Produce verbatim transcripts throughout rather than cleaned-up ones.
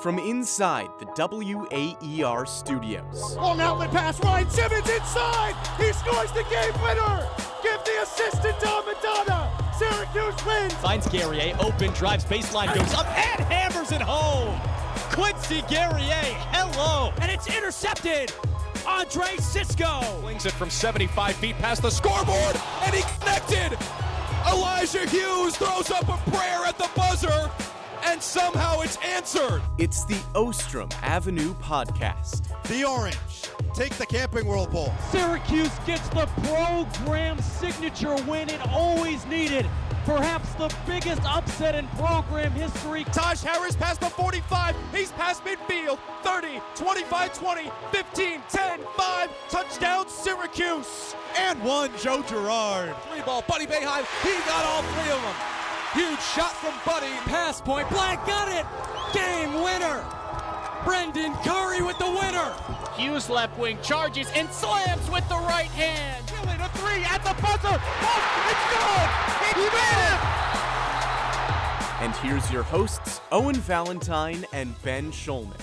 From inside the W A E R studios. Long outlet pass, Ryan Simmons inside! He scores the game winner! Give the assist to Dom Madonna! Syracuse wins! Finds Guerrier, open, drives baseline, goes up, and hammers it home! Quincy Guerrier, hello! And it's intercepted! Andre Cisco! Flings it from seventy-five feet past the scoreboard, and he connected! Elijah Hughes throws up a prayer at the buzzer, and somehow it's answered. It's the Ostrom Avenue Podcast. The Orange take the Camping World Bowl. Syracuse gets the program signature win it always needed. Perhaps the biggest upset in program history. Taj Harris past the forty-five. He's past midfield. thirty, twenty-five, twenty, fifteen, ten, five. Touchdown Syracuse. And one, Joe Girard. Three ball, Buddy Boeheim. He got all three of them. Huge shot from Buddy. Pass point. Black got it. Game winner. Brendan Curry with the winner. Hughes left wing charges and slams with the right hand. Killing a three at the buzzer. Oh, it's good. He made it. And here's your hosts, Owen Valentine and Ben Schulman.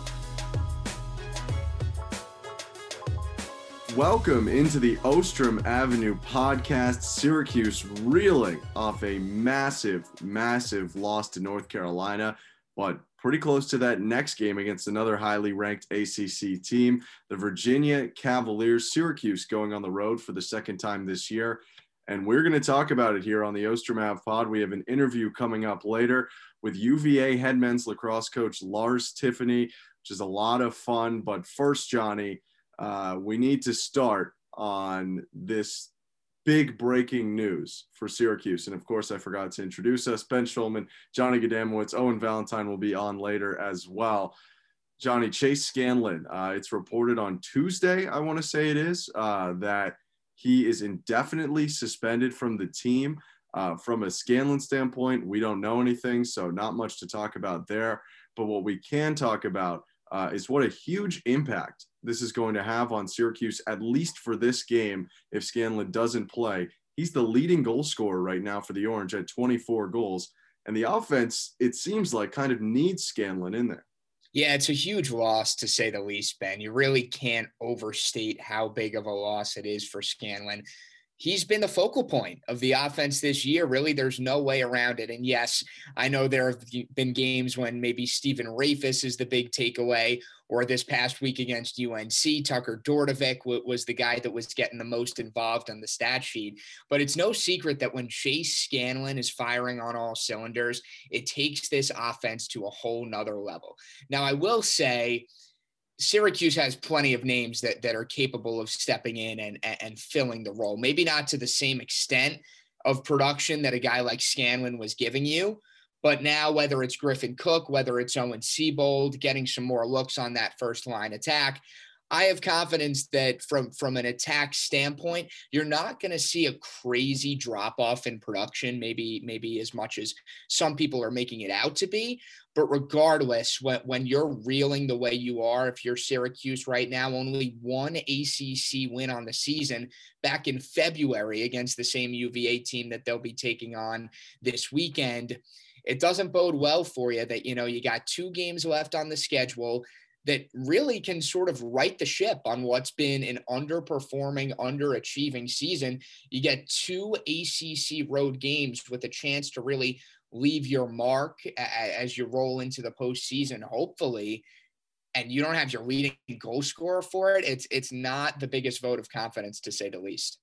Welcome into the Ostrom Avenue Podcast. Syracuse reeling off a massive, massive loss to North Carolina, but pretty close to that next game against another highly ranked A C C team, the Virginia Cavaliers. Syracuse going on the road for the second time this year, and we're going to talk about it here on the Ostrom Ave Pod. We have an interview coming up later with U V A head men's lacrosse coach Lars Tiffany, which is a lot of fun. But first, Johnny, Uh, we need to start on this big breaking news for Syracuse. And of course, I forgot to introduce us. Ben Schulman, Johnny Gadamowicz, Owen Valentine will be on later as well. Johnny, Chase Scanlon, uh, it's reported on Tuesday, I want to say it is, uh, that he is indefinitely suspended from the team. Uh, from a Scanlon standpoint, we don't know anything, so not much to talk about there. But what we can talk about uh, is what a huge impact this is going to have on Syracuse, at least for this game, if Scanlon doesn't play. He's the leading goal scorer right now for the Orange at twenty-four goals. And the offense, it seems like, kind of needs Scanlon in there. Yeah, it's a huge loss, to say the least, Ben. You really can't overstate how big of a loss it is for Scanlon. He's been the focal point of the offense this year. Really, there's no way around it. And yes, I know there have been games when maybe Stephen Rafis is the big takeaway, or this past week against U N C, Tucker Dordovic was the guy that was getting the most involved on the stat sheet. But it's no secret that when Chase Scanlon is firing on all cylinders, it takes this offense to a whole nother level. Now, I will say, Syracuse has plenty of names that, that are capable of stepping in and, and filling the role. Maybe not to the same extent of production that a guy like Scanlon was giving you, but now whether it's Griffin Cook, whether it's Owen Seabold, getting some more looks on that first line attack, I have confidence that from, from an attack standpoint, you're not going to see a crazy drop-off in production, maybe, maybe as much as some people are making it out to be. But regardless, when, when you're reeling the way you are, if you're Syracuse right now, only one A C C win on the season back in February against the same U V A team that they'll be taking on this weekend, it doesn't bode well for you that, you know, you got two games left on the schedule that really can sort of right the ship on what's been an underperforming, underachieving season. You get two A C C road games with a chance to really leave your mark as you roll into the postseason, hopefully, and you don't have your leading goal scorer for it. It's it's not the biggest vote of confidence, to say the least.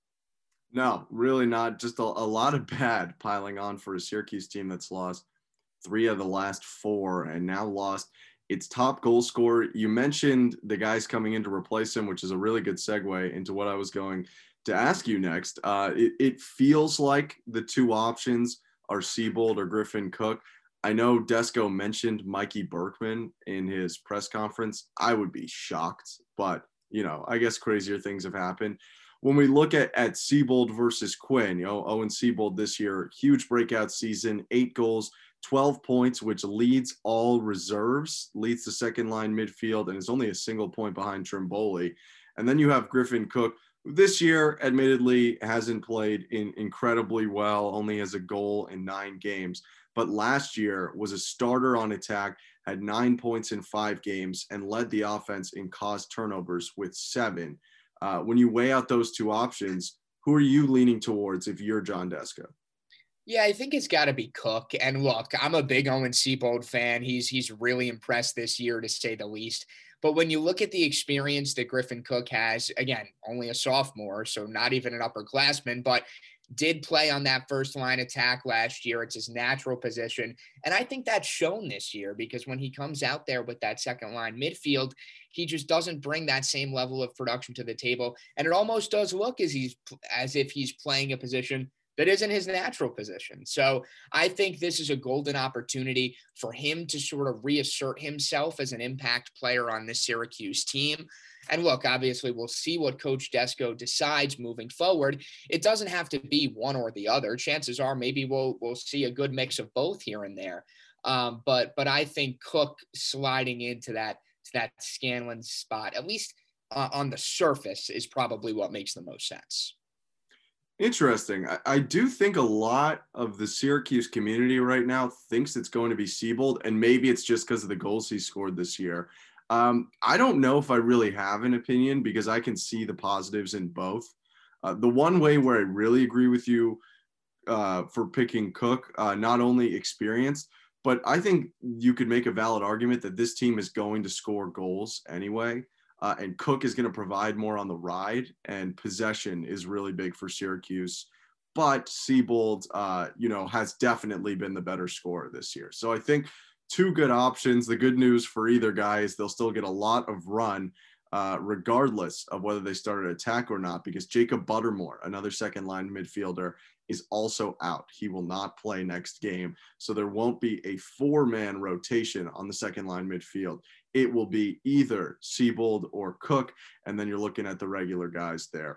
No, really not. Just a, a lot of bad piling on for a Syracuse team that's lost three of the last four and now lost its top goal scorer. You mentioned the guys coming in to replace him, which is a really good segue into what I was going to ask you next. Uh, it, it feels like the two options are Seabold or Griffin Cook. I know Desko mentioned Mikey Berkman in his press conference. I would be shocked, but, you know, I guess crazier things have happened. When we look at, at Seabold versus Quinn, you know, Owen Seabold this year, huge breakout season, eight goals, twelve points, which leads all reserves, leads the second line midfield, and is only a single point behind Trimboli. And then you have Griffin Cook, who this year, admittedly, hasn't played in incredibly well, only has a goal in nine games. But last year was a starter on attack, had nine points in five games, and led the offense in caused turnovers with seven. Uh, when you weigh out those two options, who are you leaning towards if you're John Desko? Yeah, I think it's got to be Cook. And look, I'm a big Owen Seabold fan. He's he's really impressed this year, to say the least. But when you look at the experience that Griffin Cook has, again, only a sophomore, so not even an upperclassman, but did play on that first line attack last year. It's his natural position. And I think that's shown this year, because when he comes out there with that second line midfield, he just doesn't bring that same level of production to the table. And it almost does look as he's as if he's playing a position that isn't his natural position. So I think this is a golden opportunity for him to sort of reassert himself as an impact player on this Syracuse team. And look, obviously we'll see what Coach Desko decides moving forward. It doesn't have to be one or the other. Chances are maybe we'll we'll see a good mix of both here and there. Um, but but I think Cook sliding into that to that Scanlon spot, at least uh, on the surface, is probably what makes the most sense. Interesting. I, I do think a lot of the Syracuse community right now thinks it's going to be Seabold, and maybe it's just because of the goals he scored this year. Um, I don't know if I really have an opinion, because I can see the positives in both. Uh, the one way where I really agree with you uh, for picking Cook, uh, not only experienced, but I think you could make a valid argument that this team is going to score goals anyway. Uh, and Cook is going to provide more on the ride, and possession is really big for Syracuse. But Seabold, uh, you know, has definitely been the better scorer this year. So I think two good options. The good news for either guy is they'll still get a lot of run, uh, regardless of whether they start an attack or not, because Jacob Buttermore, another second line midfielder, is also out. He will not play next game. So there won't be a four-man rotation on the second line midfield. It will be either Seabold or Cook, and then you're looking at the regular guys there.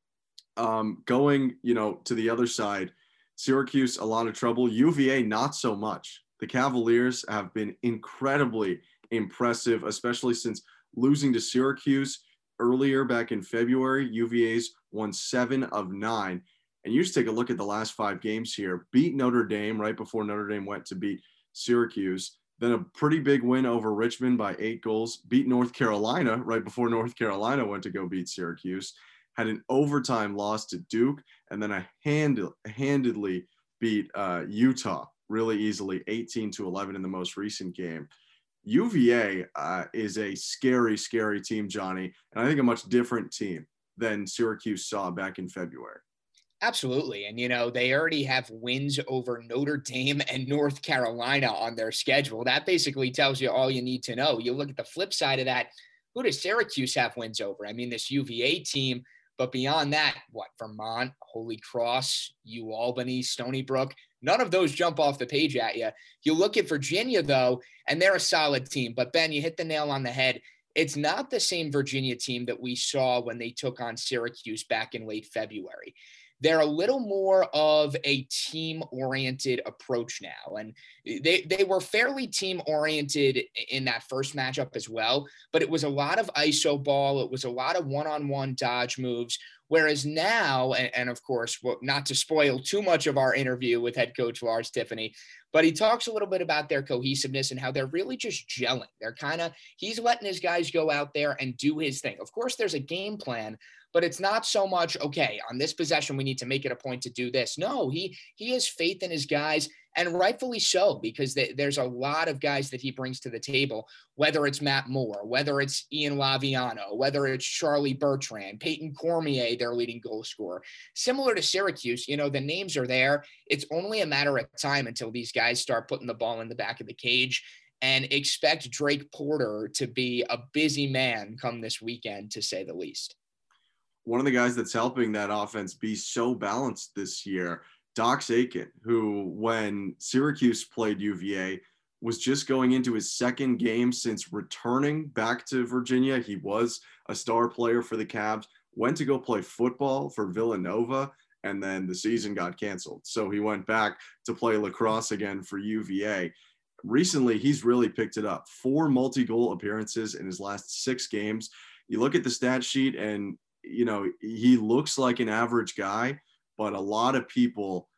Um, going, you know, to the other side, Syracuse, a lot of trouble. U V A, not so much. The Cavaliers have been incredibly impressive, especially since losing to Syracuse earlier back in February. U V A's won seven of nine. And you just take a look at the last five games here. Beat Notre Dame right before Notre Dame went to beat Syracuse. Then a pretty big win over Richmond by eight goals. Beat North Carolina right before North Carolina went to go beat Syracuse. Had an overtime loss to Duke. And then a hand, handedly beat uh, Utah really easily, eighteen to eleven in the most recent game. U V A uh, is a scary, scary team, Johnny. And I think a much different team than Syracuse saw back in February. Absolutely. And, you know, they already have wins over Notre Dame and North Carolina on their schedule. That basically tells you all you need to know. You look at the flip side of that. Who does Syracuse have wins over? I mean, this U V A team, but beyond that, what, Vermont, Holy Cross, U Albany, Stony Brook, none of those jump off the page at you. You look at Virginia, though, and they're a solid team. But, Ben, you hit the nail on the head. It's not the same Virginia team that we saw when they took on Syracuse back in late February. They're a little more of a team-oriented approach now. And they, they were fairly team-oriented in that first matchup as well, but it was a lot of iso ball. It was a lot of one-on-one dodge moves. Whereas now, and, and of course, well, not to spoil too much of our interview with head coach Lars Tiffany, but he talks a little bit about their cohesiveness and how they're really just gelling. They're kind of, he's letting his guys go out there and do his thing. Of course, there's a game plan, but it's not so much, okay, on this possession, we need to make it a point to do this. No, he he has faith in his guys, and rightfully so, because they, there's a lot of guys that he brings to the table, whether it's Matt Moore, whether it's Ian Laviano, whether it's Charlie Bertrand, Peyton Cormier, their leading goal scorer. Similar to Syracuse, you know, the names are there. It's only a matter of time until these guys start putting the ball in the back of the cage, and expect Drake Porter to be a busy man come this weekend, to say the least. One of the guys that's helping that offense be so balanced this year, Dox Aitken, who when Syracuse played U V A was just going into his second game since returning back to Virginia. He was a star player for the Cavs, went to go play football for Villanova, and then the season got canceled. So he went back to play lacrosse again for U V A. Recently, he's really picked it up. Four multi-goal appearances in his last six games. You look at the stat sheet and, you know, he looks like an average guy, but a lot of people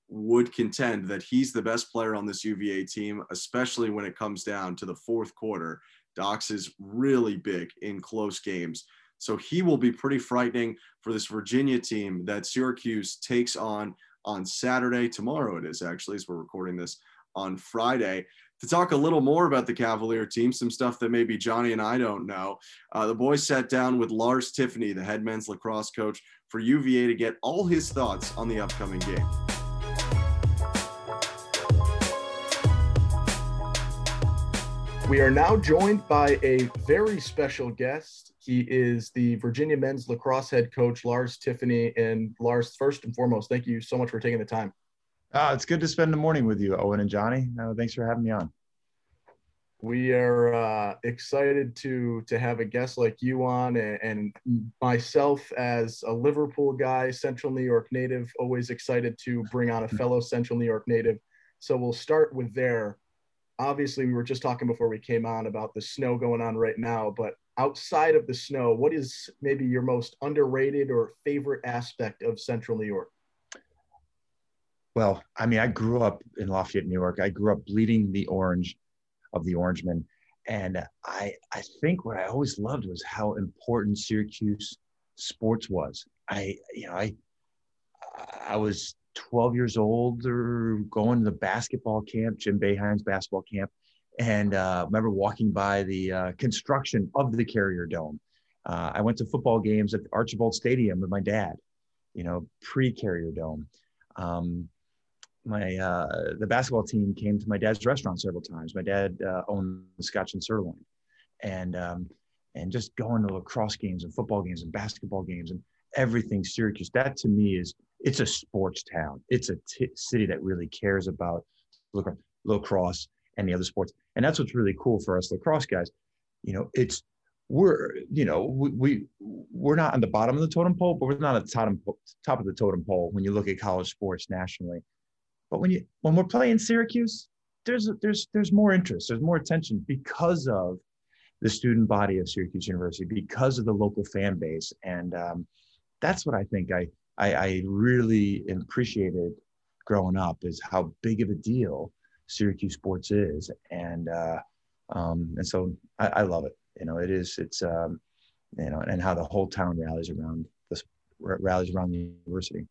would contend that he's the best player on this U V A team, especially when it comes down to the fourth quarter. Dox is really big in close games. So he will be pretty frightening for this Virginia team that Syracuse takes on on Saturday. Tomorrow it is, actually, as we're recording this on Friday. To talk a little more about the Cavalier team, some stuff that maybe Johnny and I don't know. Uh, the boys sat down with Lars Tiffany, the head men's lacrosse coach for U V A, to get all his thoughts on the upcoming game. We are now joined by a very special guest. He is the Virginia men's lacrosse head coach, Lars Tiffany. And Lars, first and foremost, thank you so much for taking the time. Uh, it's good to spend the morning with you, Owen and Johnny. Uh, thanks for having me on. We are uh, excited to to have a guest like you on, and, and myself as a Liverpool guy, Central New York native, always excited to bring on a fellow Central New York native. So we'll start with there. Obviously, we were just talking before we came on about the snow going on right now, but outside of the snow, what is maybe your most underrated or favorite aspect of Central New York? Well, I mean, I grew up in Lafayette, New York. I grew up bleeding the orange of the Orangemen. And I, I think what I always loved was how important Syracuse sports was. I, you know, I, I was twelve years old or going to the basketball camp, Jim Boeheim's basketball camp. And uh, I remember walking by the uh, construction of the Carrier Dome. Uh, I went to football games at Archibald Stadium with my dad, you know, pre-Carrier Dome. Um, my uh, the basketball team came to my dad's restaurant several times. My dad uh, owned the Scotch and Sirloin, and um, and just going to lacrosse games and football games and basketball games and everything Syracuse. That to me is it's a sports town. It's a t- city that really cares about lac- lacrosse and the other sports, and that's what's really cool for us lacrosse guys. You know, it's we're you know we, we we're not on the bottom of the totem pole, but we're not at the top, top of the totem pole when you look at college sports nationally. But when you when we're playing Syracuse, there's there's there's more interest, there's more attention because of the student body of Syracuse University, because of the local fan base, and um, that's what I think I, I I really appreciated growing up, is how big of a deal Syracuse sports is, and uh, um, and so I, I love it. You know, it is it's um, you know, and how the whole town rallies around this rallies around the university.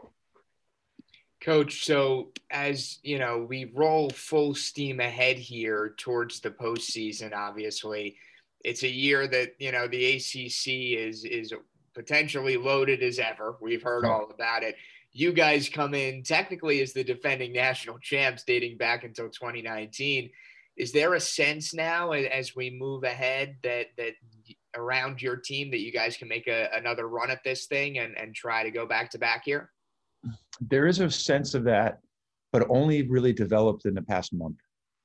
Coach, so as you know, we roll full steam ahead here towards the postseason. Obviously, it's a year that you know the A C C is is potentially loaded as ever. We've heard all about it. You guys come in technically as the defending national champs, dating back until twenty nineteen. Is there a sense now, as we move ahead, that that around your team that you guys can make a, another run at this thing and and try to go back to back here? There is a sense of that, but only really developed in the past month.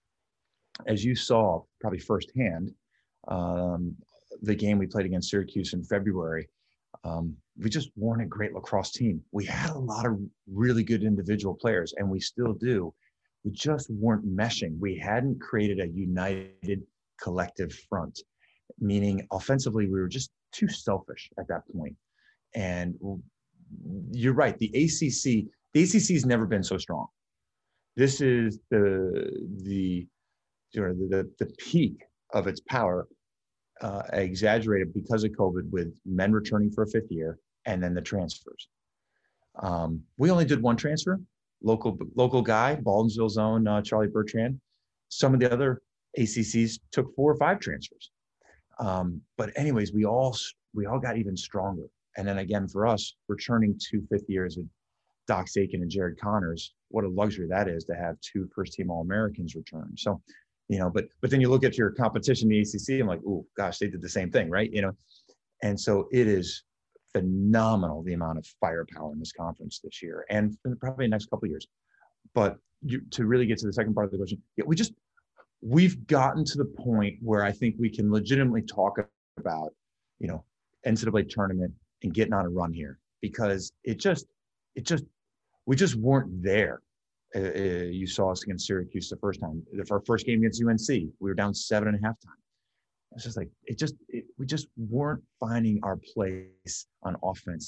As you saw, probably firsthand, um, the game we played against Syracuse in February, um, we just weren't a great lacrosse team. We had a lot of really good individual players, and we still do. We just weren't meshing. We hadn't created a united collective front, meaning offensively, we were just too selfish at that point. And you're right. The A C C, the A C C has never been so strong. This is the the you know, the, the peak of its power, uh, exaggerated because of COVID, with men returning for a fifth year and then the transfers. Um, we only did one transfer, local local guy, Baldwinsville's own uh, Charlie Bertrand. Some of the other A C Cs took four or five transfers. Um, but anyways, we all we all got even stronger. And then again, for us, returning two fifth years with Dox Aitken and Jared Connors, what a luxury that is to have two first-team All-Americans return. So, you know, but but then you look at your competition in the A C C, I'm like, oh, gosh, they did the same thing, right? You know, and so it is phenomenal, the amount of firepower in this conference this year and probably the next couple of years. But you, to really get to the second part of the question, yeah, we just, we've gotten to the point where I think we can legitimately talk about, you know, N C double A tournament and getting on a run here, because it just, it just, we just weren't there. Uh, you saw us against Syracuse the first time. The our first game against U N C, we were down seven and a half time. It's just like, it just, it, we just weren't finding our place on offense.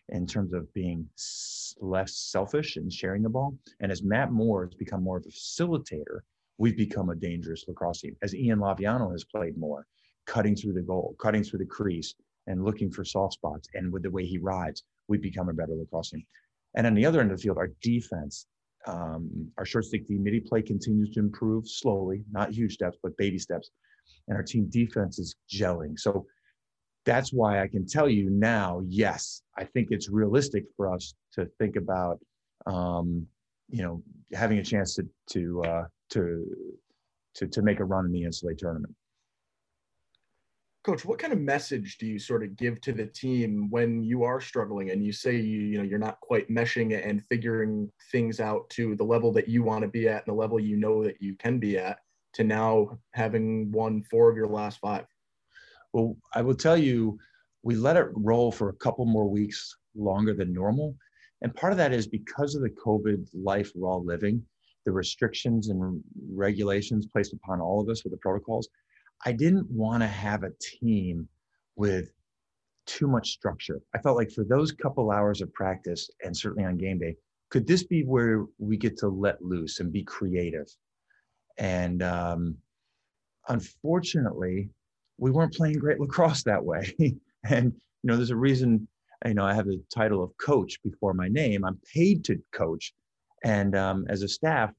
in terms of being less selfish and sharing the ball. And as Matt Moore has become more of a facilitator, we've become a dangerous lacrosse team. As Ian Laviano has played more, cutting through the goal, cutting through the crease, and looking for soft spots. And with the way he rides, we've become a better lacrosse team. And on the other end of the field, our defense, um, our short stick D midi play continues to improve slowly, not huge steps, but baby steps. And our team defense is gelling. So that's why I can tell you now, yes, I think it's realistic for us to think about, um, you know, having a chance to to uh, to to to make a run in the N C double A tournament. Coach, what kind of message do you sort of give to the team when you are struggling and you say you you know you're not quite meshing and figuring things out to the level that you want to be at and the level you know that you can be at, to now having won four of your last five? Well, I will tell you, we let it roll for a couple more weeks longer than normal. And part of that is because of the COVID life we're all living, the restrictions and regulations placed upon all of us with the protocols. I didn't want to have a team with too much structure. I felt like for those couple hours of practice, and certainly on game day, could this be where we get to let loose and be creative? And um, unfortunately, we weren't playing great lacrosse that way. And, you know, there's a reason, you know, I have the title of coach before my name. I'm paid to coach. And um, as a staff,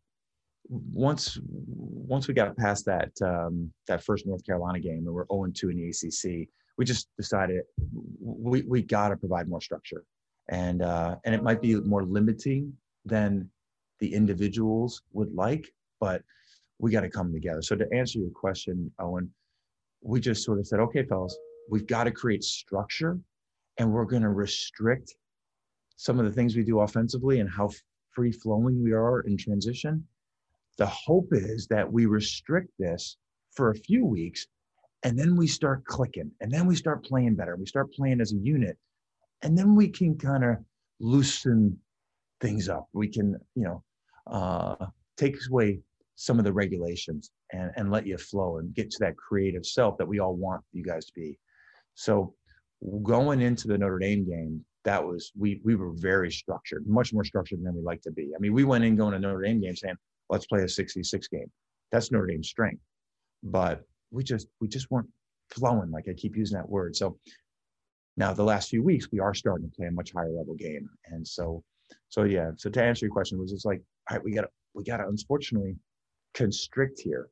once once we got past that um, that first North Carolina game and we're oh and two in the A C C, we just decided we we got to provide more structure, and uh, and it might be more limiting than the individuals would like, but we got to come together. So to answer your question, Owen, we just sort of said, okay, fellas, we've got to create structure, and we're going to restrict some of the things we do offensively and how free flowing we are in transition. The hope is that we restrict this for a few weeks, and then we start clicking, and then we start playing better. We start playing as a unit, and then we can kind of loosen things up. We can, you know, uh, take away some of the regulations and, and let you flow and get to that creative self that we all want you guys to be. So going into the Notre Dame game, that was, we we were very structured, much more structured than we like to be. I mean, we went in going to Notre Dame game saying, let's play a sixty-six game. That's Notre Dame's strength. But we just we just weren't flowing, like I keep using that word. So now the last few weeks, we are starting to play a much higher level game. And so, so yeah, so to answer your question, was it's like, all right, we gotta, we gotta unfortunately constrict here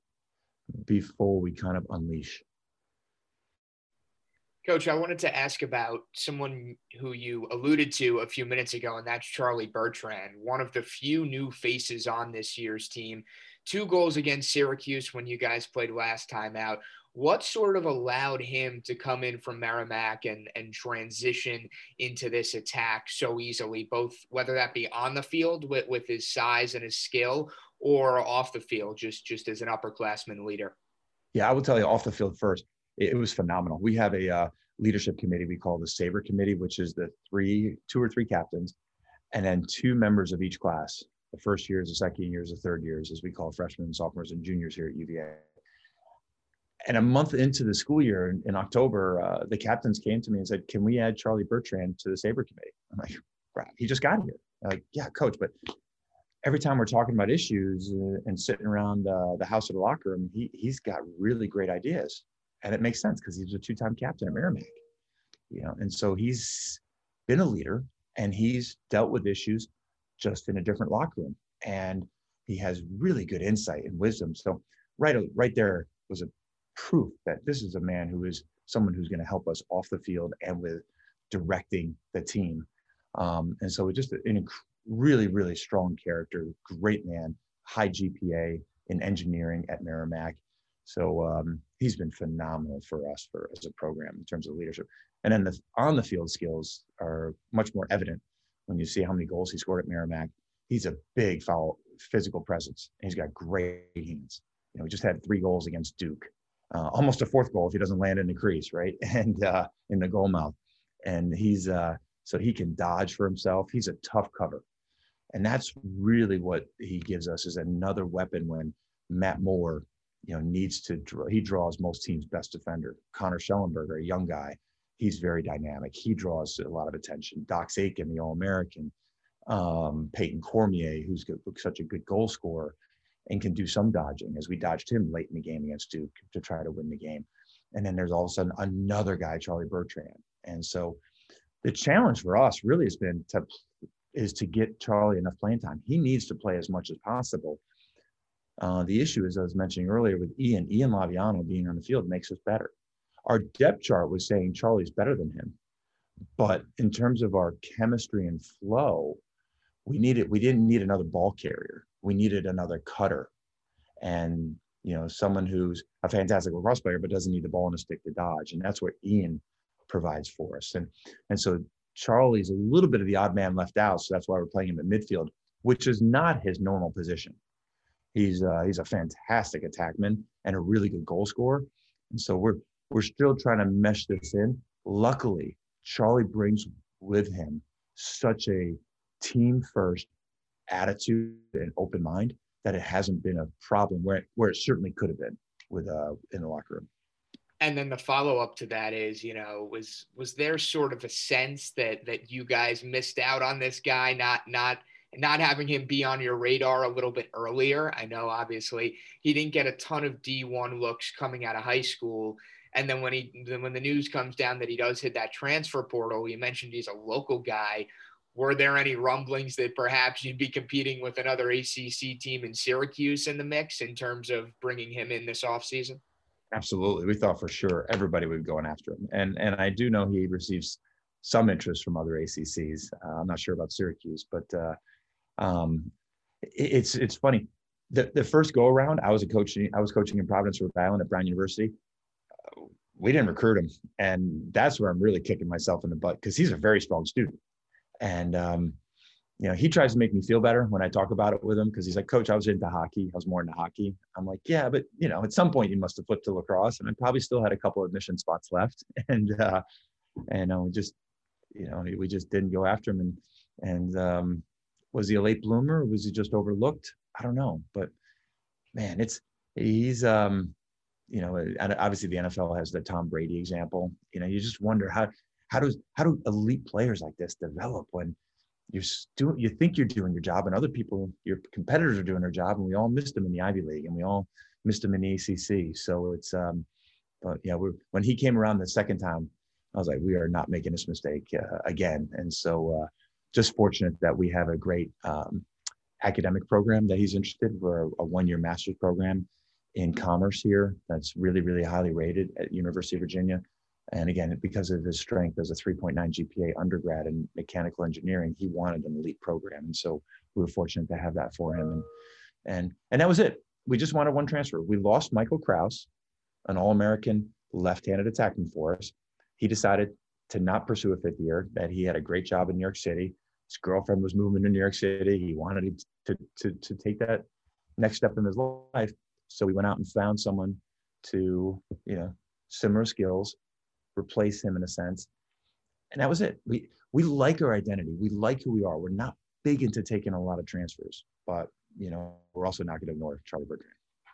before we kind of unleash. Coach, I wanted to ask about someone who you alluded to a few minutes ago, and that's Charlie Bertrand, one of the few new faces on this year's team. Two goals against Syracuse when you guys played last time out. What sort of allowed him to come in from Merrimack and, and transition into this attack so easily, both whether that be on the field with, with his size and his skill, or off the field, just, just as an upperclassman leader? Yeah, I will tell you off the field first. It was phenomenal. We have a uh, leadership committee we call the Saber Committee, which is the three, two or three captains, and then two members of each class. The first years, the second years, the third years, as we call freshmen, sophomores, and juniors here at U V A. And a month into the school year, in, in October, uh, the captains came to me and said, "Can we add Charlie Bertrand to the Saber Committee?" I'm like, "Crap, he just got here." I'm like, "Yeah, coach, but every time we're talking about issues uh, and sitting around uh, the house or the locker room, he he's got really great ideas." And it makes sense because he's a two-time captain at Merrimack, you know, and so he's been a leader and he's dealt with issues just in a different locker room, and he has really good insight and wisdom. So right, right there was a proof that this is a man who is someone who's going to help us off the field and with directing the team. Um, and so just an really, really strong character, great man, high G P A in engineering at Merrimack. So um, he's been phenomenal for us for as a program in terms of leadership. And then the on the field skills are much more evident when you see how many goals he scored at Merrimack. He's a big foul physical presence. And he's got great hands. You know, he just had three goals against Duke, uh, almost a fourth goal if he doesn't land in the crease, right? And uh, in the goal mouth. And he's uh, so he can dodge for himself. He's a tough cover. And that's really what he gives us, is another weapon when Matt Moore, you know, needs to draw. He draws most teams' best defender. Connor Schellenberger, a young guy, he's very dynamic. He draws a lot of attention. Dox Aiken, the All-American, um, Peyton Cormier, who's good, such a good goal scorer and can do some dodging, as we dodged him late in the game against Duke to try to win the game. And then there's all of a sudden another guy, Charlie Bertrand. And so the challenge for us really has been to is to get Charlie enough playing time. He needs to play as much as possible. Uh, the issue is, I was mentioning earlier with Ian, Ian Laviano being on the field makes us better. Our depth chart was saying Charlie's better than him. But in terms of our chemistry and flow, we needed, we didn't need another ball carrier. We needed another cutter. And, you know, someone who's a fantastic lacrosse player, but doesn't need the ball and a stick to dodge. And that's what Ian provides for us. And, and so Charlie's a little bit of the odd man left out. So that's why we're playing him at midfield, which is not his normal position. He's uh, he's a fantastic attackman and a really good goal scorer. And so we're, we're still trying to mesh this in. Luckily, Charlie brings with him such a team first attitude and open mind that it hasn't been a problem where, where it certainly could have been with uh, in the locker room. And then the follow-up to that is, you know, was was there sort of a sense that that you guys missed out on this guy, not not not having him be on your radar a little bit earlier? I know obviously he didn't get a ton of D one looks coming out of high school. And then when he then when the news comes down that he does hit that transfer portal, you mentioned he's a local guy. Were there any rumblings that perhaps you'd be competing with another A C C team in Syracuse in the mix in terms of bringing him in this offseason? Absolutely. We thought for sure everybody would be going after him. And and I do know he receives some interest from other A C Cs. Uh, I'm not sure about Syracuse, but uh, um, it, it's it's funny. The the first go around, I was a coaching I was coaching in Providence, Rhode Island at Brown University. Uh, we didn't recruit him, and that's where I'm really kicking myself in the butt because he's a very strong student. And um, you know, he tries to make me feel better when I talk about it with him because he's like, Coach, I was into hockey. I was more into hockey. I'm like, yeah, but, you know, at some point you must have flipped to lacrosse. And I probably still had a couple of admission spots left. And, uh, and uh, we just, you know, we just didn't go after him. And, and um, was he a late bloomer or was he just overlooked? I don't know. But, man, it's he's, um, you know, and obviously the N F L has the Tom Brady example. You know, you just wonder how, how does, how do elite players like this develop when you're doing, you think you're doing your job and other people, your competitors are doing their job, and we all missed them in the Ivy League and we all missed them in the A C C. So it's, um, but yeah, we're, when he came around the second time, I was like, we are not making this mistake uh, again. And so uh, just fortunate that we have a great um, academic program that he's interested in for a, a one-year master's program in commerce here. That's really, really highly rated at University of Virginia. And again, because of his strength as a three point nine G P A undergrad in mechanical engineering, he wanted an elite program. And so we were fortunate to have that for him. And and and that was it. We just wanted one transfer. We lost Michael Kraus, an All-American left-handed attackman for us. He decided to not pursue a fifth year, that he had a great job in New York City. His girlfriend was moving to New York City. He wanted to, to, to take that next step in his life. So we went out and found someone to, you know, similar skills, replace him in a sense. And that was it. We we like our identity. We like who we are. We're not big into taking a lot of transfers, but you know, we're also not going to ignore Charlie Bertrand.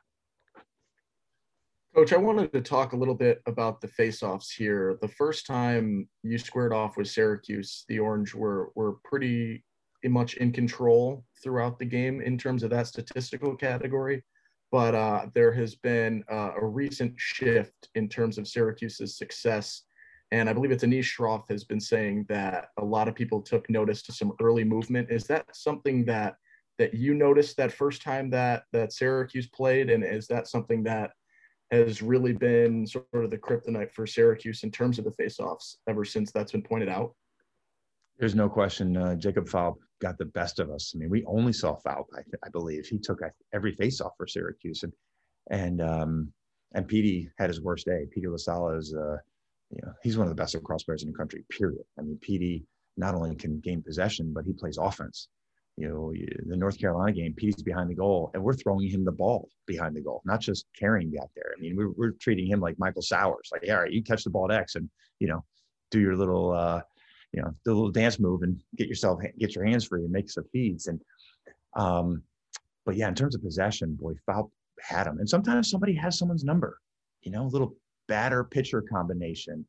Coach, I wanted to talk a little bit about the face-offs here. The first time you squared off with Syracuse, the Orange were were pretty much in control throughout the game in terms of that statistical category. But uh, there has been uh, a recent shift in terms of Syracuse's success. And I believe it's Anish Shroff has been saying that a lot of people took notice to some early movement. Is that something that that you noticed that first time that that Syracuse played? And is that something that has really been sort of the kryptonite for Syracuse in terms of the faceoffs ever since that's been pointed out? There's no question. Uh, Jacob Falk got the best of us. I mean, we only saw Falk, I, I believe. He took every faceoff for Syracuse, and and um, and Petey had his worst day. Petey LaSala is, uh, you know, he's one of the best lacrosse players in the country. Period. I mean, Petey not only can gain possession, but he plays offense. You know, the North Carolina game, Petey's behind the goal, and we're throwing him the ball behind the goal, not just carrying back there. I mean, we're we're treating him like Michael Sowers. Like, all right, you catch the ball at X, and you know, do your little. Uh, you know, do a little dance move and get yourself, get your hands free and make some feeds. And, um, but yeah, in terms of possession, boy, Falk had him. And sometimes somebody has someone's number, you know, a little batter pitcher combination.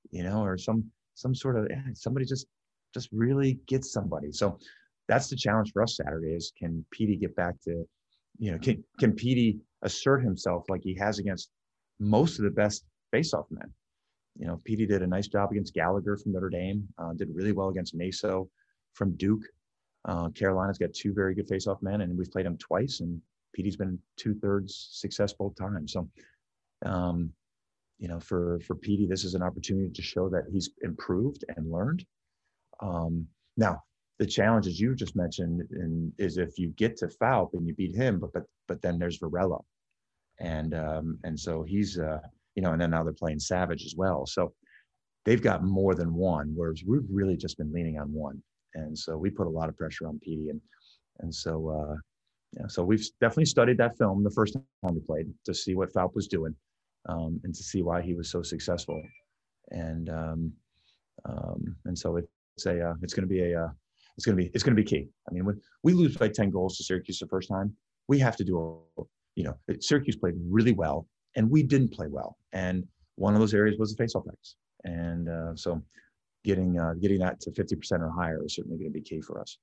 you know, or some some sort of yeah, somebody just just really gets somebody. So that's the challenge for us Saturday is can Petey get back to, you know, can can Petey assert himself like he has against most of the best faceoff men. You know, Petey did a nice job against Gallagher from Notre Dame, uh, did really well against Naso from Duke. Uh, Carolina's got two very good faceoff men, and we've played them twice, and Petey's been two-thirds success both times. So, um, you know, for, for Petey, this is an opportunity to show that he's improved and learned. Um, now, the challenge, as you just mentioned, and, is if you get to Foup and you beat him, but but but then there's Varela. And um, and so he's, uh, you know, and then now they're playing Savage as well. So they've got more than one, whereas we've really just been leaning on one. And so we put a lot of pressure on Petey. And and so, uh, yeah, so we've definitely studied that film the first time we played to see what Foup was doing um, and to see why he was so successful. And um, um, and so it's a, uh, it's going to be a, uh, it's going to be, it's going to be key. I mean, when we lose by ten goals to Syracuse the first time, we have to do a, you know, Syracuse played really well and we didn't play well. And one of those areas was the faceoff X. And uh, so getting, uh, getting that to fifty percent or higher is certainly going to be key for us.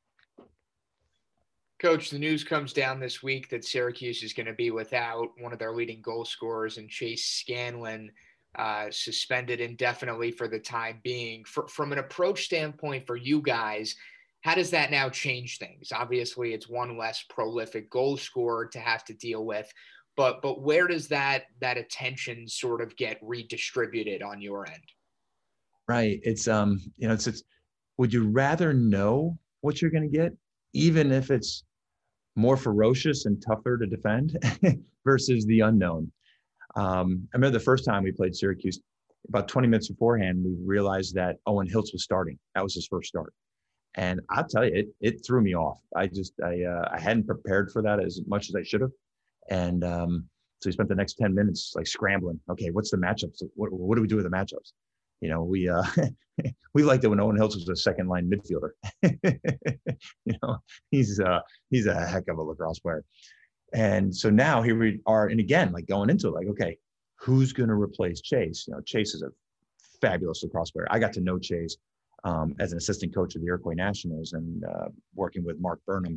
Coach, the news comes down this week that Syracuse is going to be without one of their leading goal scorers and Chase Scanlon uh, suspended indefinitely for the time being. For, from an approach standpoint for you guys, how does that now change things? Obviously, it's one less prolific goal scorer to have to deal with, but but where does that that attention sort of get redistributed on your end? Right. It's um, you know, it's it's. Would you rather know what you're going to get, even if it's more ferocious and tougher to defend versus the unknown? Um, I remember the first time we played Syracuse, about twenty minutes beforehand, we realized that Owen Hiltz was starting. That was his first start. And I'll tell you, it, it threw me off. I just, I, uh, I hadn't prepared for that as much as I should have. And um, so we spent the next ten minutes like scrambling. Okay, what's the matchups? What, what do we do with the matchups? You know, we uh, we liked it when Owen Hiltz was a second line midfielder. You know, he's uh, he's a heck of a lacrosse player. And so now here we are, and again, like going into it, like, okay, who's going to replace Chase? You know, Chase is a fabulous lacrosse player. I got to know Chase um, as an assistant coach of the Iroquois Nationals and uh, working with Mark Burnham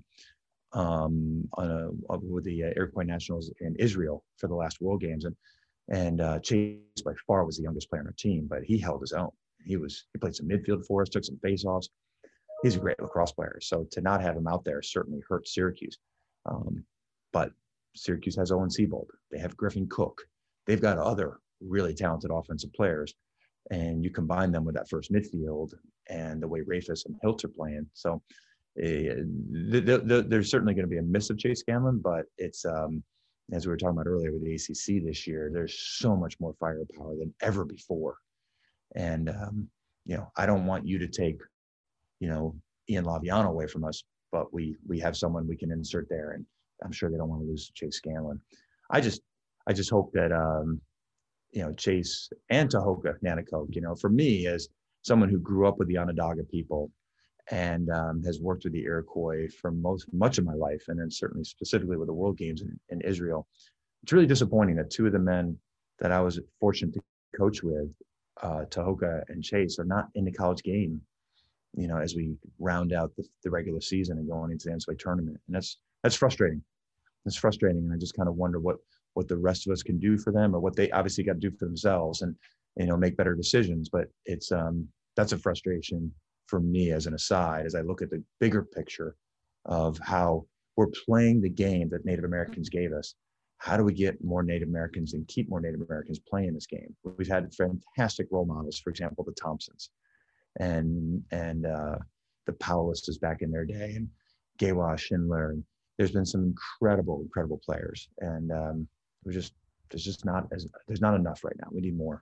um, on a, with the uh, Iroquois Nationals in Israel for the last World Games. And and uh, Chase by far was the youngest player on our team, but he held his own. He was he played some midfield for us, took some faceoffs. He's a great lacrosse player. So to not have him out there certainly hurt Syracuse. Um, But Syracuse has Owen Seabold. They have Griffin Cook. They've got other really talented offensive players. And you combine them with that first midfield and the way Rafis and Hiltz are playing. So uh, the, the, the, there's certainly going to be a miss of Chase Scanlon, but it's, um, as we were talking about earlier with the A C C this year, there's so much more firepower than ever before. And, um, you know, I don't want you to take, you know, Ian Laviano away from us, but we we have someone we can insert there. And I'm sure they don't want to lose to Chase Scanlon. I just, I just hope that, um, you know, Chase and Tahoka Nanticoke, you know, for me as someone who grew up with the Onondaga people and um, has worked with the Iroquois for most, much of my life, and then certainly specifically with the World Games in, in Israel, it's really disappointing that two of the men that I was fortunate to coach with, uh, Tahoka and Chase, are not in the college game, you know, as we round out the, the regular season and going into the N C double A tournament. And that's, That's frustrating. It's frustrating. And I just kind of wonder what, what the rest of us can do for them, or what they obviously got to do for themselves and, you know, make better decisions. But it's, um, that's a frustration for me as an aside, as I look at the bigger picture of how we're playing the game that Native Americans gave us. How do we get more Native Americans and keep more Native Americans playing this game? We've had fantastic role models, for example, the Thompsons and, and uh, the Powellis is back in their day, and Gawa Schindler, and there's been some incredible, incredible players, and um, we're just there's just not as there's not enough right now. We need more.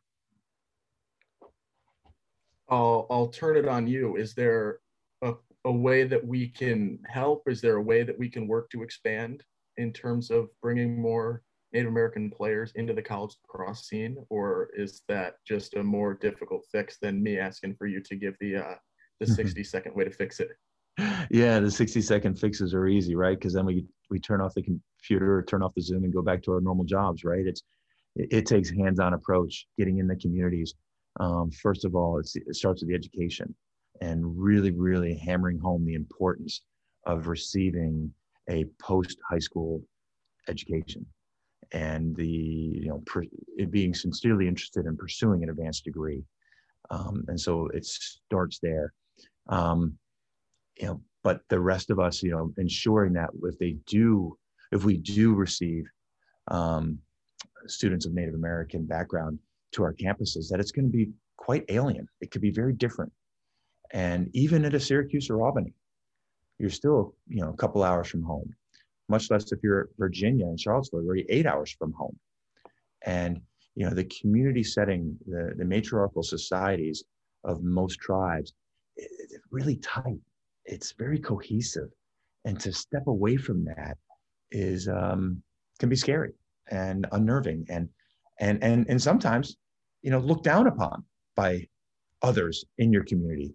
I'll I'll turn it on you. Is there a, a way that we can help? Is there a way that we can work to expand in terms of bringing more Native American players into the college lacrosse scene, or is that just a more difficult fix than me asking for you to give the uh, the sixty second way to fix it? Yeah, the sixty second fixes are easy, right? Because then we we turn off the computer, or turn off the Zoom, and go back to our normal jobs, right? It's it, it takes hands-on approach, getting in the communities, Um, first of all, it's, it starts with the education and really, really hammering home the importance of receiving a post-high school education and the, you know, per, it being sincerely interested in pursuing an advanced degree. Um, and so it starts there. Um, you know, but the rest of us, you know, ensuring that if they do, if we do receive um, students of Native American background to our campuses, that it's going to be quite alien. It could be very different. And even at a Syracuse or Albany, you're still, you know, a couple hours from home, much less if you're at Virginia and Charlottesville, where you're eight hours from home. And, you know, the community setting, the, the matriarchal societies of most tribes, it, it's really tight. It's very cohesive. And to step away from that is, um, can be scary and unnerving and, and, and, and sometimes, you know, looked down upon by others in your community.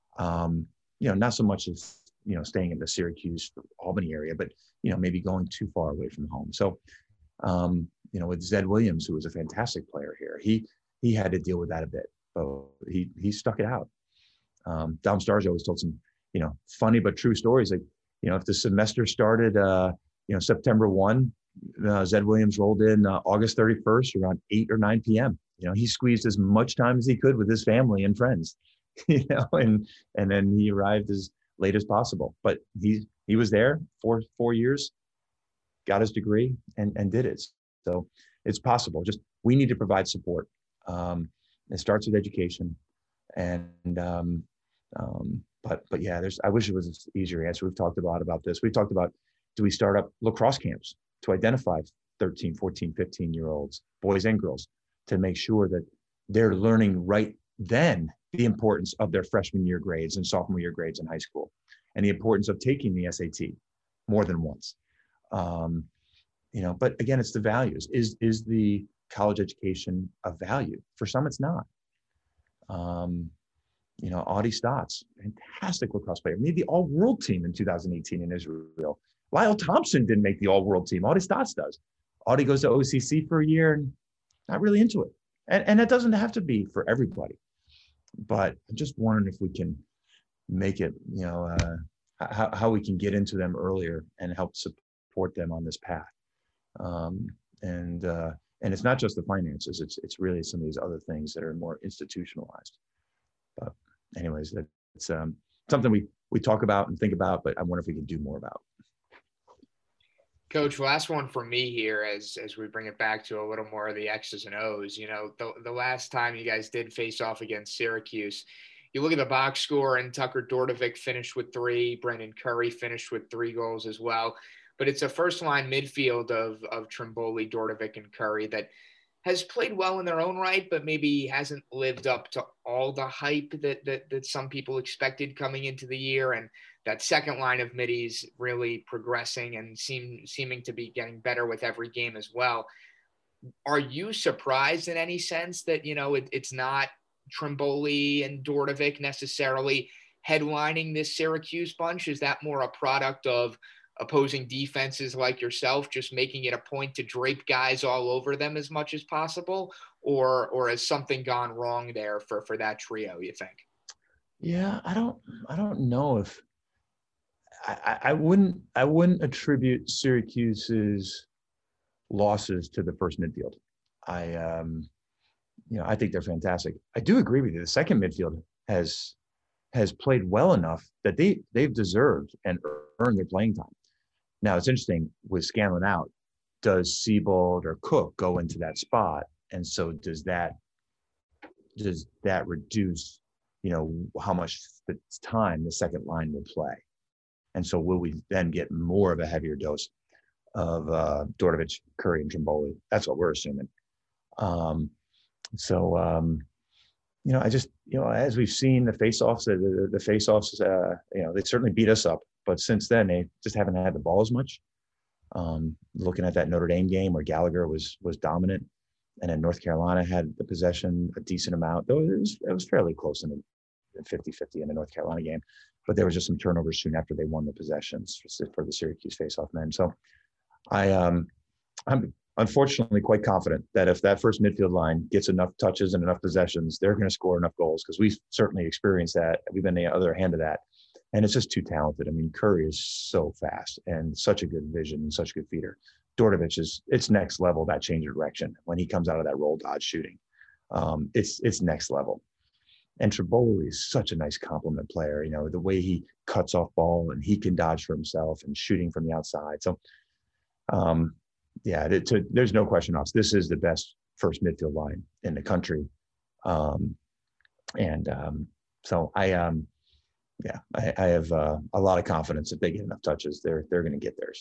Um, you know, not so much as, you know, staying in the Syracuse, Albany area, but, you know, maybe going too far away from home. So, um, you know, with Zed Williams, who was a fantastic player here, he, he had to deal with that a bit, but he, he stuck it out. Um, Dom Starge always told some, you know, funny but true stories. Like, you know, if the semester started, uh, you know, September first, uh, Zed Williams rolled in uh, August thirty-first around eight or nine p.m. You know, he squeezed as much time as he could with his family and friends, you know, and, and then he arrived as late as possible. But he, he was there for four years, got his degree and, and did it. So it's possible. Just, we need to provide support. Um, it starts with education and, um, um, but, but yeah, there's, I wish it was an easier answer. We've talked a lot about this. We've talked about, do we start up lacrosse camps to identify thirteen, fourteen, fifteen year olds, boys and girls, to make sure that they're learning right then the importance of their freshman year grades and sophomore year grades in high school, and the importance of taking the S A T more than once. Um, you know, but again, it's the values. Is, is the college education of value? For some, it's not. Um, you know, Audie Stotts, fantastic lacrosse player, made the all-world team in two thousand eighteen in Israel. Lyle Thompson didn't make the all-world team. Audie Stotts does. Audie goes to O C C for a year and not really into it. And, and it doesn't have to be for everybody. But I'm just wondering if we can make it, you know, uh, how, how we can get into them earlier and help support them on this path. Um, and uh, and it's not just the finances, it's it's really some of these other things that are more institutionalized. But anyways, it's um, something we, we talk about and think about, but I wonder if we can do more about. Coach, last one for me here as as we bring it back to a little more of the X's and O's. You know, the, the last time you guys did face off against Syracuse, you look at the box score and Tucker Dordevic finished with three, Brendan Curry finished with three goals as well. But it's a first-line midfield of, of Trimboli, Dordevic, and Curry that has played well in their own right, but maybe hasn't lived up to all the hype that that, that some people expected coming into the year. And that second line of middies really progressing and seem seeming to be getting better with every game as well. Are you surprised in any sense that, you know, it, it's not Trimboli and Dordevic necessarily headlining this Syracuse bunch? Is that more a product of opposing defenses like yourself just making it a point to drape guys all over them as much as possible? Or or has something gone wrong there for, for that trio, you think? Yeah, I don't I don't know if I, I wouldn't I wouldn't attribute Syracuse's losses to the first midfield. I um you know I think they're fantastic. I do agree with you. The second midfield has has played well enough that they they've deserved and earned their playing time. Now it's interesting with Scanlon out, does Siebold or Cook go into that spot? And so does that does that reduce, you know, how much time the second line will play? And so will we then get more of a heavier dose of uh, Dordevic, Curry, and Trimboli? That's what we're assuming. Um, so, um, you know, I just, you know, as we've seen the face-offs, the, the, the face-offs, uh, you know, they certainly beat us up. But since then, they just haven't had the ball as much. Um, looking at that Notre Dame game where Gallagher was was dominant, and then North Carolina had the possession a decent amount, though it was, it was fairly close in the fifty-fifty in the North Carolina game. But there was just some turnovers soon after they won the possessions for the Syracuse face-off men. So I, um, I'm unfortunately quite confident that if that first midfield line gets enough touches and enough possessions, they're going to score enough goals, because we've certainly experienced that. We've been the other hand of that. And it's just too talented. I mean, Curry is so fast and such a good vision and such a good feeder. Dordovic is, it's next level, that change of direction. When he comes out of that roll dodge shooting, um, it's it's next level. And Triboli is such a nice complement player. You know, the way he cuts off ball and he can dodge for himself and shooting from the outside. So, um, yeah, it, to, there's no question else. This is the best first midfield line in the country. Um, and um, so I, um, yeah, I, I have uh, a lot of confidence if they get enough touches, they're they're going to get theirs.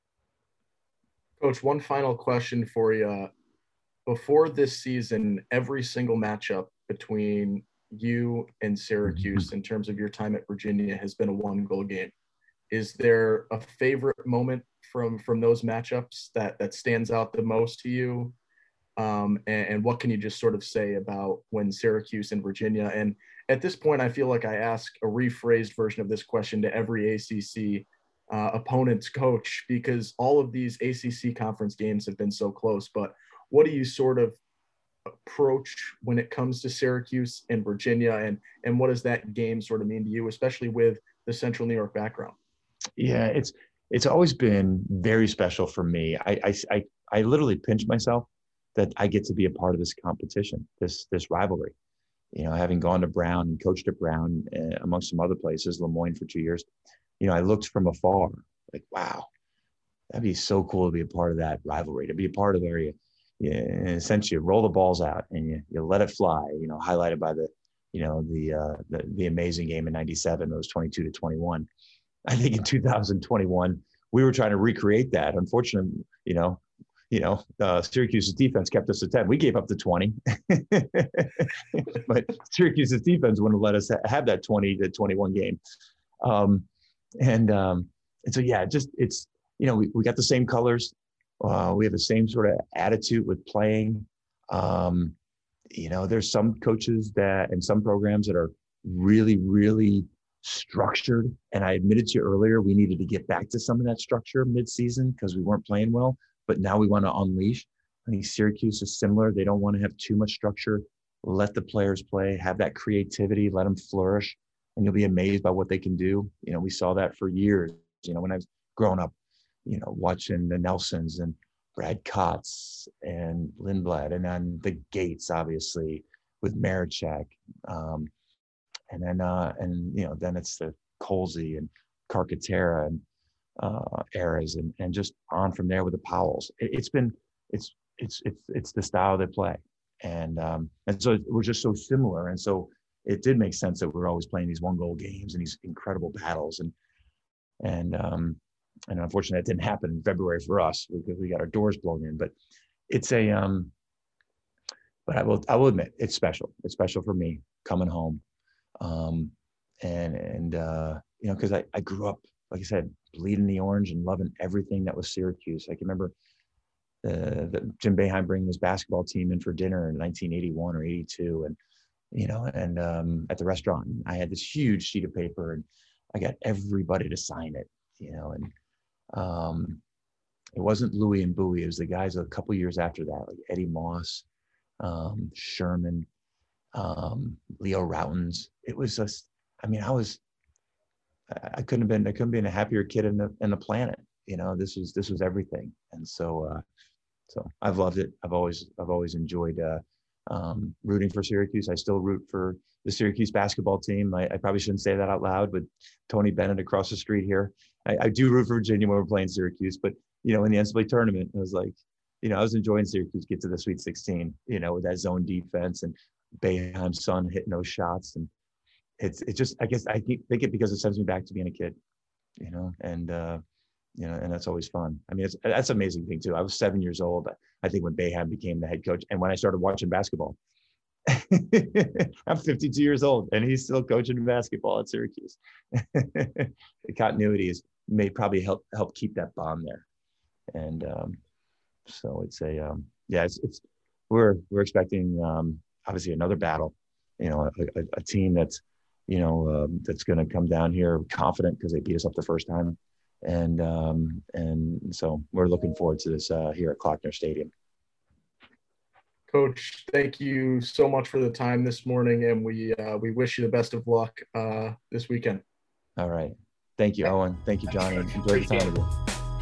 Coach, one final question for you. Before this season, every single matchup between you and Syracuse in terms of your time at Virginia has been a one-goal game. Is there a favorite moment from from those matchups that that stands out the most to you? Um, and, and what can you just sort of say about when Syracuse and Virginia? And at this point, I feel like I ask a rephrased version of this question to every A C C uh, opponent's coach, because all of these A C C conference games have been so close. But what do you sort of approach when it comes to Syracuse and Virginia, and and what does that game sort of mean to you, especially with the Central New York background? Yeah, it's it's always been very special for me. I I I, I literally pinch myself that I get to be a part of this competition, this this rivalry. You know, having gone to Brown and coached at Brown, uh, amongst some other places, Lemoyne for two years, you know, I looked from afar, like, wow, that'd be so cool to be a part of that rivalry, to be a part of area. Yeah, and essentially you roll the balls out and you, you let it fly, you know, highlighted by the, you know, the, uh, the, the amazing game in ninety-seven, it was twenty-two to twenty-one. I think in two thousand twenty-one, we were trying to recreate that. Unfortunately, you know, you know, uh, Syracuse's defense kept us at ten. We gave up the twenty, but Syracuse's defense wouldn't let us ha- have that twenty to twenty-one game. Um, and, um, and so, yeah, just, it's, you know, we, we got the same colors. Uh, we have the same sort of attitude with playing. Um, you know, there's some coaches that, and some programs that are really, really structured. And I admitted to you earlier, we needed to get back to some of that structure mid-season because we weren't playing well. But now we want to unleash. I think Syracuse is similar. They don't want to have too much structure. Let the players play, have that creativity, let them flourish, and you'll be amazed by what they can do. You know, we saw that for years. You know, when I was growing up, you know, watching the Nelsons and Brad Kotz and Lindblad, and then the Gates, obviously, with Marichak. Um, and then, uh, and, you know, then it's the Colsey and Carcaterra and uh, eras, and, and just on from there with the Powells. It, it's been, it's, it's, it's, it's the style they play. And, um, and so we're just so similar. And so it did make sense that we we're always playing these one goal games and these incredible battles. And, and, um, and unfortunately that didn't happen in February for us because we got our doors blown in, but it's a, um, but I will, I will admit it's special. It's special for me coming home. Um, and, and, uh, you know, cause I, I grew up, like I said, bleeding the orange and loving everything that was Syracuse. I can remember uh, the Jim Boeheim bringing his basketball team in for dinner in nineteen eighty-one or eighty-two. And, you know, and um, at the restaurant, I had this huge sheet of paper and I got everybody to sign it, you know, and um, it wasn't Louis and Bowie. It was the guys a couple years after that, like Eddie Moss, um, Sherman, um, Leo Routens. It was just, I mean, I was, I couldn't have been, I couldn't be a happier kid in the, in the planet. You know, this was, this was everything. And so, uh, so I've loved it. I've always, I've always enjoyed, uh, um, rooting for Syracuse. I still root for the Syracuse basketball team. I, I probably shouldn't say that out loud, but Tony Bennett across the street here. I, I do root for Virginia when we're playing Syracuse, but, you know, in the N C double A tournament, it was like, you know, I was enjoying Syracuse get to the Sweet sixteen, you know, with that zone defense and Boeheim's son hitting those shots. And it's, it's just, I guess I think it because it sends me back to being a kid, you know, and, uh, you know, and that's always fun. I mean, it's, that's an amazing thing too. I was seven years old, I think, when Boeheim became the head coach. And when I started watching basketball, I'm fifty-two years old and he's still coaching basketball at Syracuse. The continuity is may probably help, help keep that bond there. And, um, so it's a, um, yeah, it's, it's, we're, we're expecting, um, obviously another battle, you know, a, a, a team that's, you know, um, that's going to come down here confident because they beat us up the first time. And um, and so we're looking forward to this uh, here at Klockner Stadium. Coach, thank you so much for the time this morning, and we uh, we wish you the best of luck uh, this weekend. All right. Thank you, Owen. Thank you, Johnny. Enjoy the time with you.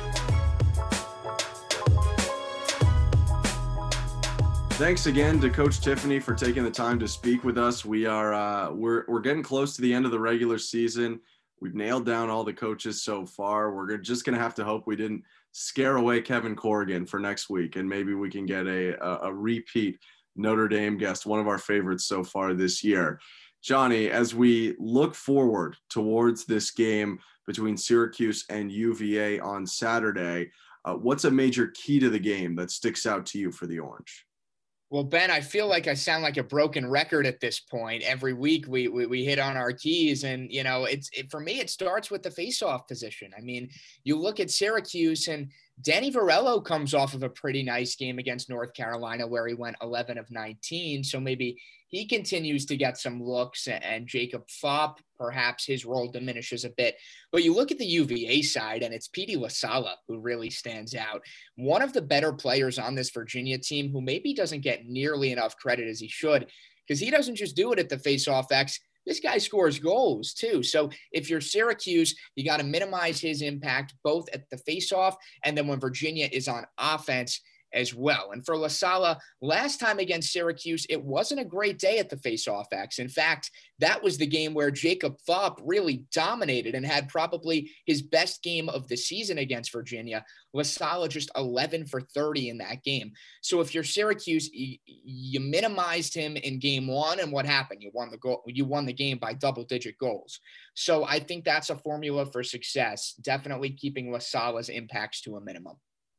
Thanks again to Coach Tiffany for taking the time to speak with us. We are uh, we're we're getting close to the end of the regular season. We've nailed down all the coaches so far. We're just going to have to hope we didn't scare away Kevin Corrigan for next week, and maybe we can get a, a, a repeat Notre Dame guest, one of our favorites so far this year. Johnny, as we look forward towards this game between Syracuse and U V A on Saturday, uh, what's a major key to the game that sticks out to you for the Orange? Well, Ben, I feel like I sound like a broken record at this point. Every week we we, we hit on our keys, and you know, it's it, for me it starts with the faceoff position. I mean, you look at Syracuse, and Danny Varello comes off of a pretty nice game against North Carolina where he went eleven of nineteen. So maybe he continues to get some looks, and Jacob Fopp, perhaps his role diminishes a bit. But you look at the U V A side, and it's Petey LaSala who really stands out. One of the better players on this Virginia team who maybe doesn't get nearly enough credit as he should, because he doesn't just do it at the faceoff X. This guy scores goals too. So if you're Syracuse, you got to minimize his impact both at the faceoff and then when Virginia is on offense as well. And for LaSala, last time against Syracuse, it wasn't a great day at the faceoff X. In fact, that was the game where Jacob Fopp really dominated and had probably his best game of the season against Virginia. LaSala just eleven for thirty in that game. So if you're Syracuse, you, you minimized him in game one, and what happened? You won the goal. You won the game by double-digit goals. So I think that's a formula for success. Definitely keeping LaSala's impacts to a minimum.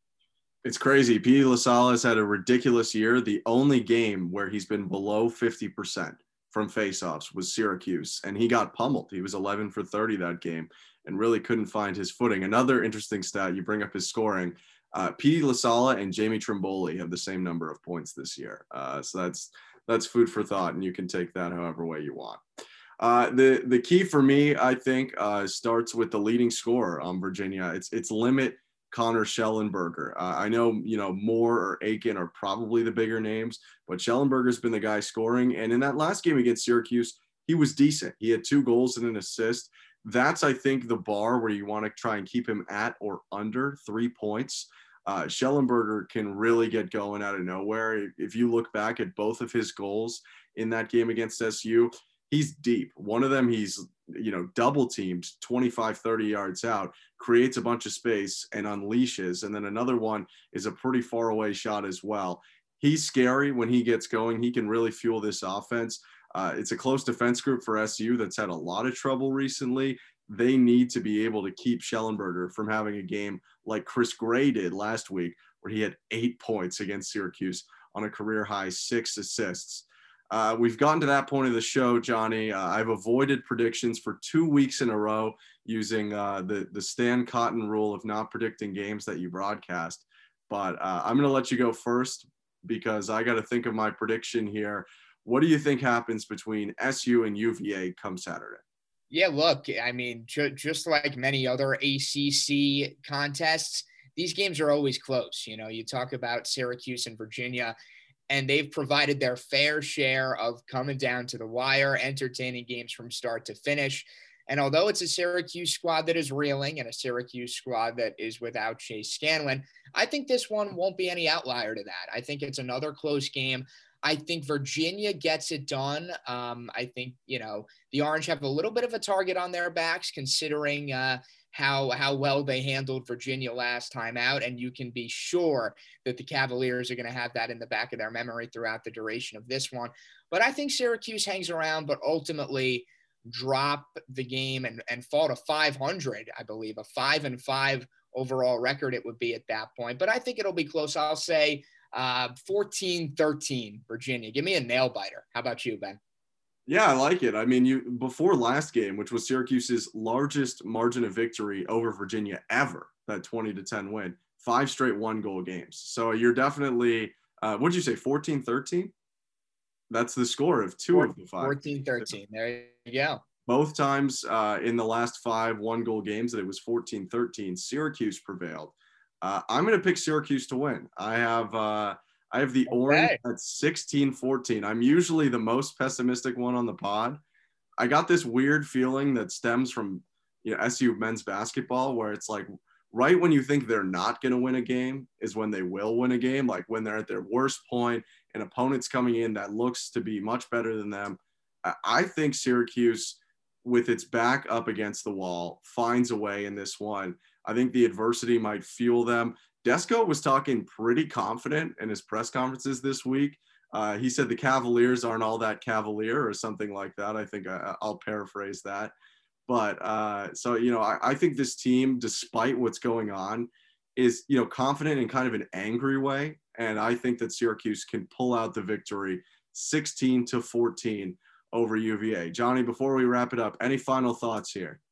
It's crazy. Petey LaSala has had a ridiculous year. The only game where he's been below fifty percent from faceoffs was Syracuse, and he got pummeled. He was eleven for thirty that game and really couldn't find his footing. Another interesting stat, you bring up his scoring, uh, Petey LaSala and Jamie Trimboli have the same number of points this year. Uh, so that's that's food for thought, and you can take that however way you want. Uh, the, the key for me, I think, uh, starts with the leading scorer on Virginia. It's, it's limit Connor Schellenberger. Uh, I know, you know, Moore or Aiken are probably the bigger names, but Schellenberger's been the guy scoring. And in that last game against Syracuse, he was decent. He had two goals and an assist. That's, I think, the bar where you want to try and keep him at or under three points. Uh, Schellenberger can really get going out of nowhere. If you look back at both of his goals in that game against S U, he's deep. One of them, he's, you know, double teamed twenty-five, thirty yards out, creates a bunch of space and unleashes. And then another one is a pretty far away shot as well. He's scary when he gets going. He can really fuel this offense. Uh, it's a close defense group for S U that's had a lot of trouble recently. They need to be able to keep Schellenberger from having a game like Chris Gray did last week, where he had eight points against Syracuse on a career high six assists. Uh, we've gotten to that point of the show, Johnny. Uh, I've avoided predictions for two weeks in a row using uh, the, the Stan Cotton rule of not predicting games that you broadcast. But uh, I'm going to let you go first because I got to think of my prediction here. What do you think happens between S U and U V A come Saturday? Yeah, look, I mean, ju- just like many other A C C contests, these games are always close. You know, you talk about Syracuse and Virginia, and they've provided their fair share of coming down to the wire, entertaining games from start to finish. And although it's a Syracuse squad that is reeling and a Syracuse squad that is without Chase Scanlon, I think this one won't be any outlier to that. I think it's another close game. I think Virginia gets it done. Um, I think, you know, the Orange have a little bit of a target on their backs considering uh, how how well they handled Virginia last time out. And you can be sure that the Cavaliers are going to have that in the back of their memory throughout the duration of this one. But I think Syracuse hangs around, but ultimately drop the game and, and fall to five hundred, I believe, a five and five overall record it would be at that point. But I think it'll be close. I'll say uh, fourteen thirteen, Virginia. Give me a nail biter. How about you, Ben? Yeah, I like it. I mean, you before last game, which was Syracuse's largest margin of victory over Virginia ever, that twenty to ten win, five straight one goal games. So you're definitely, uh, what'd you say, fourteen thirteen? That's the score of two of the five. fourteen thirteen. There you go. both times uh, in the last five one-goal games that it was fourteen thirteen, Syracuse prevailed. Uh, I'm going to pick Syracuse to win. I have uh, I have the Okay. Orange at sixteen fourteen. I'm usually the most pessimistic one on the pod. I got this weird feeling that stems from, you know, S U men's basketball, where it's like right when you think they're not going to win a game is when they will win a game. Like when they're at their worst point, an opponent's coming in that looks to be much better than them. I think Syracuse, with its back up against the wall, finds a way in this one. I think the adversity might fuel them. Desko was talking pretty confident in his press conferences this week. Uh, he said the Cavaliers aren't all that cavalier or something like that. I think I, I'll paraphrase that. But uh, so, you know, I, I think this team, despite what's going on, is, you know, confident in kind of an angry way. And I think that Syracuse can pull out the victory sixteen to fourteen over U V A. Johnny, before we wrap it up, any final thoughts here?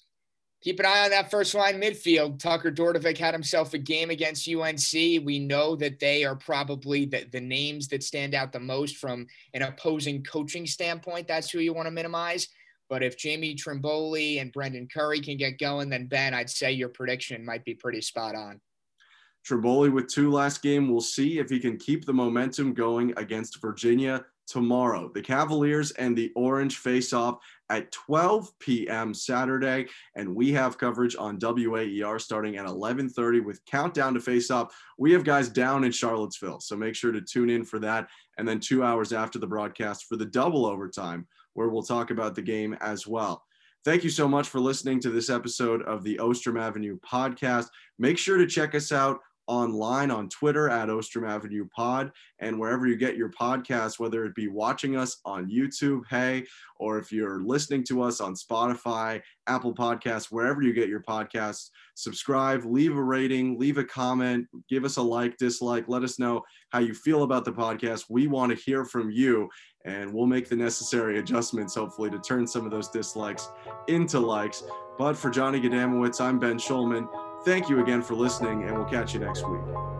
Keep an eye on that first line midfield. Tucker Dordevic had himself a game against U N C. We know that they are probably the, the names that stand out the most from an opposing coaching standpoint. That's who you want to minimize. But if Jamie Trimboli and Brendan Curry can get going, then Ben, I'd say your prediction might be pretty spot on. Trimboli with two last game. We'll see if he can keep the momentum going against Virginia tomorrow. The Cavaliers and the Orange face off at twelve p.m. Saturday, and we have coverage on W A E R starting at eleven thirty with Countdown to Face Off. We have guys down in Charlottesville, so make sure to tune in for that. And then two hours after the broadcast for the double overtime, where we'll talk about the game as well. Thank you so much for listening to this episode of the Ostrom Avenue podcast. Make sure to check us out online on Twitter at Ostrom Avenue Pod, and wherever you get your podcasts, whether it be watching us on YouTube, hey, or if you're listening to us on Spotify, Apple Podcasts, wherever you get your podcasts, subscribe, leave a rating, leave a comment, give us a like, dislike, let us know how you feel about the podcast. We want to hear from you, and we'll make the necessary adjustments, hopefully, to turn some of those dislikes into likes. But for Johnny Gadamowicz, I'm Ben Schulman. Thank you again for listening, and we'll catch you next week.